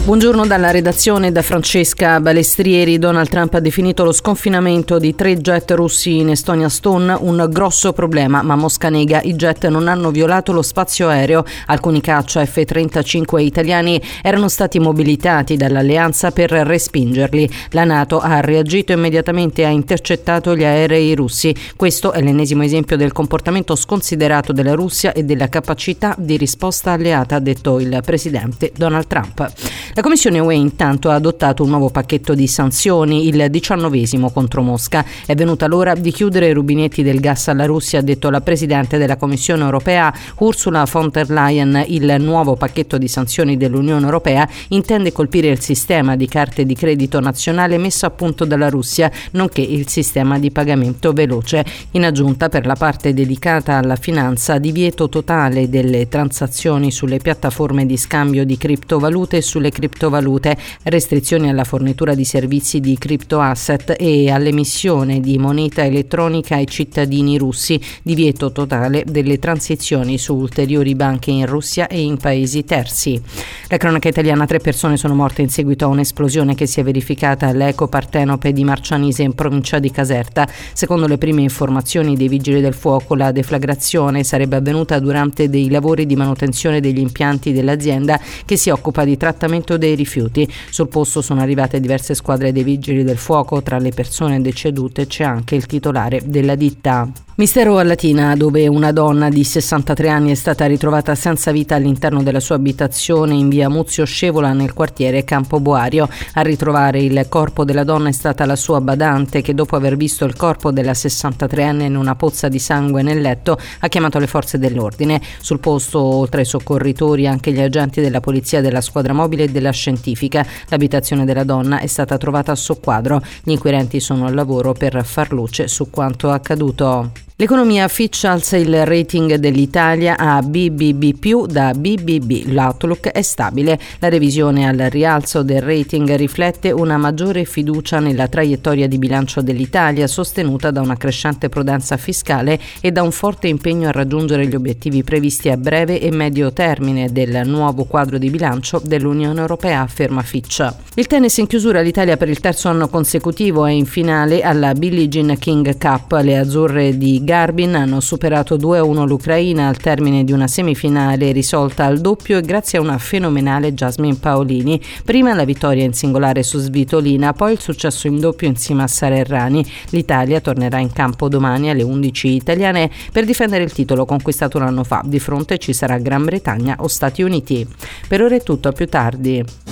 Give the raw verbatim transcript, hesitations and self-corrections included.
Buongiorno dalla redazione da Francesca Balestrieri. Donald Trump ha definito lo sconfinamento di tre jet russi in Estonia Stone un grosso problema, ma Mosca nega. I jet non hanno violato lo spazio aereo. Alcuni caccia F trentacinque italiani erano stati mobilitati dall'alleanza per respingerli. La NATO ha reagito immediatamente e ha intercettato gli aerei russi. Questo è l'ennesimo esempio del comportamento sconsiderato della Russia e della capacità di risposta alleata, ha detto il presidente Donald Trump. La Commissione U E intanto ha adottato un nuovo pacchetto di sanzioni, il diciannovesimo contro Mosca. È venuta l'ora di chiudere i rubinetti del gas alla Russia, ha detto la Presidente della Commissione Europea Ursula von der Leyen. Il nuovo pacchetto di sanzioni dell'Unione Europea intende colpire il sistema di carte di credito nazionale messo a punto dalla Russia, nonché il sistema di pagamento veloce. In aggiunta, per la parte dedicata alla finanza, divieto totale delle transazioni sulle piattaforme di scambio di criptovalute e sulle criptovalute, restrizioni alla fornitura di servizi di criptoasset e all'emissione di moneta elettronica ai cittadini russi, divieto totale delle transizioni su ulteriori banche in Russia e in paesi terzi. La cronaca italiana: tre persone sono morte in seguito a un'esplosione che si è verificata all'Eco Partenope di Marcianise in provincia di Caserta. Secondo le prime informazioni dei vigili del fuoco, la deflagrazione sarebbe avvenuta durante dei lavori di manutenzione degli impianti dell'azienda che si occupa di trattamento dei rifiuti. Sul posto sono arrivate diverse squadre dei vigili del fuoco. Tra le persone decedute c'è anche il titolare della ditta. Mistero a Latina, dove una donna di sessantatré anni è stata ritrovata senza vita all'interno della sua abitazione in via Muzio Scevola nel quartiere Campoboario. A ritrovare il corpo della donna è stata la sua badante, che dopo aver visto il corpo della sessantatreenne in una pozza di sangue nel letto ha chiamato le forze dell'ordine. Sul posto, oltre ai soccorritori, anche gli agenti della polizia, della squadra mobile e della scientifica. L'abitazione della donna è stata trovata a soqquadro. Gli inquirenti sono al lavoro per far luce su quanto accaduto. L'economia: Fitch alza il rating dell'Italia a B B B più da B B B. L'outlook è stabile. La revisione al rialzo del rating riflette una maggiore fiducia nella traiettoria di bilancio dell'Italia, sostenuta da una crescente prudenza fiscale e da un forte impegno a raggiungere gli obiettivi previsti a breve e medio termine del nuovo quadro di bilancio dell'Unione Europea, afferma Fitch. Il tennis in chiusura: l'Italia per il terzo anno consecutivo è in finale alla Billie Jean King Cup. Le azzurre di Garbin hanno superato due a uno l'Ucraina al termine di una semifinale risolta al doppio e grazie a una fenomenale Jasmine Paolini. Prima la vittoria in singolare su Svitolina, poi il successo in doppio insieme a Sara Errani. L'Italia tornerà in campo domani alle undici italiane per difendere il titolo conquistato un anno fa. Di fronte ci sarà Gran Bretagna o Stati Uniti. Per ora è tutto, a più tardi.